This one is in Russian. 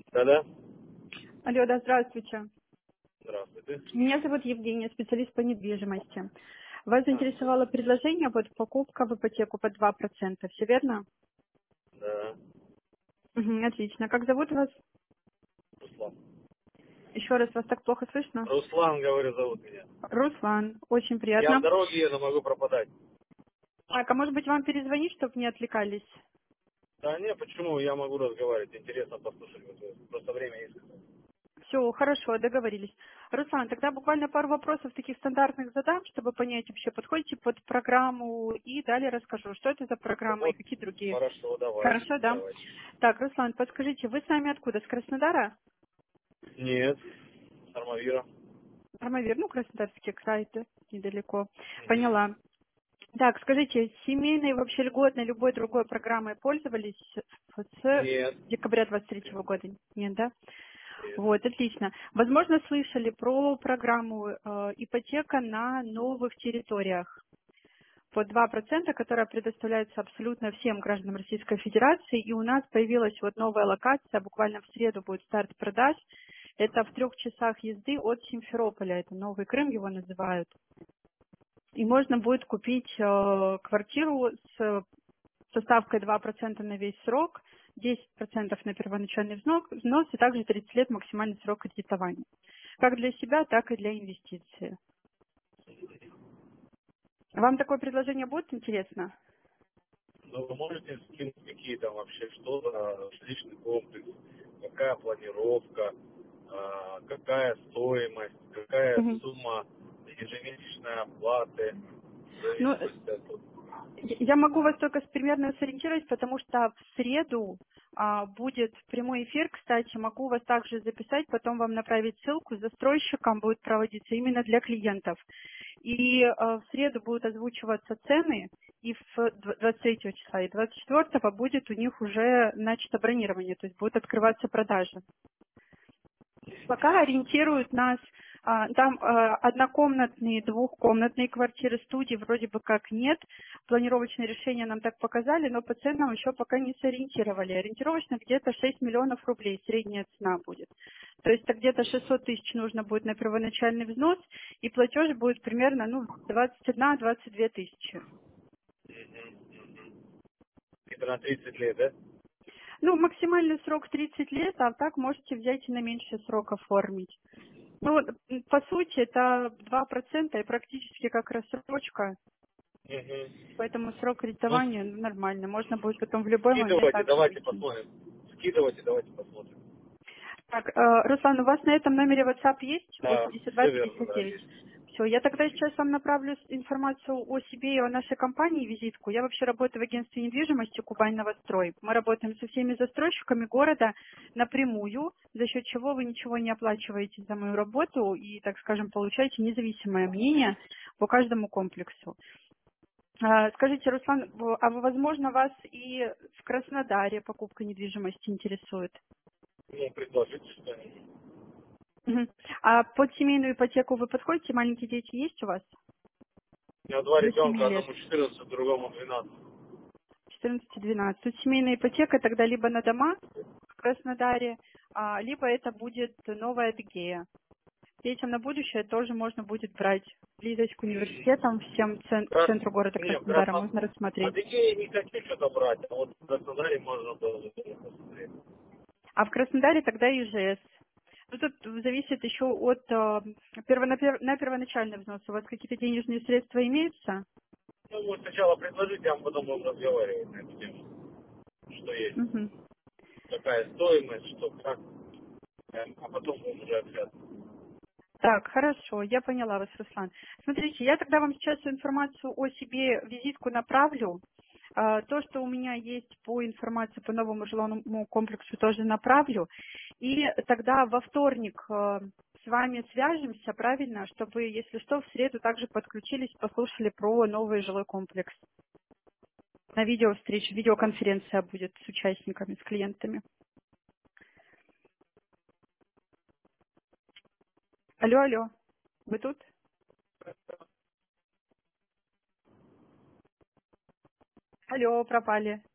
Да-да. Алло, да, здравствуйте. Здравствуйте. Меня зовут Евгения, специалист по недвижимости. Вас Ага. заинтересовало предложение, вот покупка в ипотеку под 2%, все верно? Да. Мгм, отлично. Как зовут вас? Руслан. Еще раз, вас так плохо слышно? Руслан, говорю, зовут меня. Руслан, очень Я в приятно. дороге еду, могу пропадать. Так, а может быть вам перезвонить, чтобы не отвлекались? Да не, почему? Я могу разговаривать. Интересно послушать. Вот, просто время есть. Все, хорошо, договорились. Руслан, тогда буквально пару вопросов таких стандартных задам, чтобы понять, вообще подходите под программу, и далее расскажу, что это за программа и Вот, какие другие. хорошо, давайте. Хорошо, да? Давайте. Так, Руслан, подскажите, вы сами откуда? С Краснодара? Нет. Армавира. Армавир, ну, Краснодарский край, это недалеко. Мгм. Поняла. Так, скажите, семейной, вообще льготной, любой другой программой пользовались с Нет. декабря 23 года? Нет, да? Нет. Вот, отлично. Возможно, слышали про программу ипотека на новых территориях по 2%, которая предоставляется абсолютно всем гражданам Российской Федерации. И у нас появилась вот новая локация, буквально в среду будет старт продаж. Это в 3 часах езды от Симферополя, это Новый Крым его называют. И можно будет купить квартиру со ставкой 2% на весь срок, 10% на первоначальный взнос и также 30 лет максимальный срок кредитования. Как для себя, так и для инвестиций. Вам такое предложение будет интересно? Ну, вы можете скинуть какие там вообще, что за жилищный комплекс, какая планировка, какая стоимость, какая Мгм. сумма ежемесячной оплаты, в Ну, зависимости от... я могу вас только примерно сориентировать, потому что в среду будет прямой эфир, кстати, могу вас также записать, потом вам направить ссылку, с застройщиком будет проводиться именно для клиентов. И в среду будут озвучиваться цены, и 23 числа, и 24 будет у них уже начато бронирование, то есть будут открываться продажи. Пока ориентируют нас, там однокомнатные, двухкомнатные квартиры, студии вроде бы как нет. Планировочные решения нам так показали, но по ценам еще пока не сориентировали. Ориентировочно где-то 6 миллионов рублей средняя цена будет. То есть это где-то 600 тысяч нужно будет на первоначальный взнос, и платеж будет примерно 21-22 тысячи. Это на 30 лет, да? Ну, максимальный срок 30 лет, а так можете взять и на меньший срок оформить. Ну, вот, по сути, это 2% и практически как рассрочка, Мгм. поэтому срок Ну, кредитования нормально. Можно будет потом в любой момент скидывайте, также давайте выйти. посмотрим. Скидывайте, давайте посмотрим. Так, Руслан, у вас на этом номере WhatsApp есть? Да, все верно, да, 82-59. есть. Все, я тогда сейчас вам направлю информацию о себе и о нашей компании, визитку. Я вообще работаю в агентстве недвижимости «Кубань Новострой». Мы работаем со всеми застройщиками города напрямую, за счет чего вы ничего не оплачиваете за мою работу и, так скажем, получаете независимое мнение по каждому комплексу. Скажите, Руслан, возможно, вас и в Краснодаре покупка недвижимости интересует? Ну, предложите что-нибудь. Мгм. А под семейную ипотеку вы подходите? Маленькие дети есть у вас? У меня два До 7 ребенка, лет. одному 14, другому 12. 14-12. Тут семейная ипотека тогда либо на дома в Краснодаре, либо это будет Новая Адыгея. Детям на будущее тоже можно будет брать близость к университетам, всем к центру города Не, Краснодара можно рассмотреть. Адыгеи не хочу что-то брать, а вот в Краснодаре можно тоже посмотреть. А в Краснодаре тогда ИЖС. Ну, тут зависит еще от на первоначальный взнос. У вас какие-то денежные средства имеются? Ну, вы сначала предложите, а потом будем разговаривать на эту тему. Что есть, Мгм. какая стоимость, что как, а потом будем уже общаться. Так, хорошо, я поняла вас, Руслан. Смотрите, я тогда вам сейчас информацию о себе, визитку направлю. То, что у меня есть по информации по новому жилому комплексу, тоже направлю. И тогда во вторник с вами свяжемся, правильно, чтобы, если что, в среду также подключились, послушали про новый жилой комплекс. На видеовстрече, видеоконференция будет с участниками, с клиентами. Алло, алло, вы тут? Алло, пропали.